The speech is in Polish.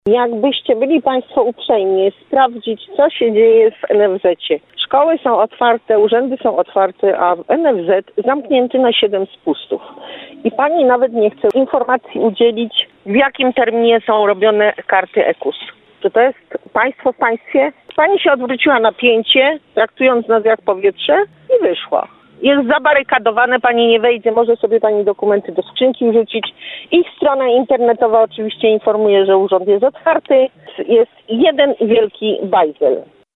Jakbyście byli Państwo uprzejmi sprawdzić, co się dzieje w NFZ-cie. Szkoły są otwarte, urzędy są otwarte, a NFZ zamknięty na 7 spustów. I Pani nawet nie chce informacji udzielić, w jakim terminie są robione karty EKUS. Czy to jest państwo w państwie? Pani się odwróciła na pięcie, traktując nas jak powietrze i wyszła. Jest zabarykadowane, Pani nie wejdzie, może sobie Pani dokumenty do skrzynki wrzucić. Ich strona internetowa oczywiście informuje, że urząd jest otwarty. Jest jeden wielki bajzel.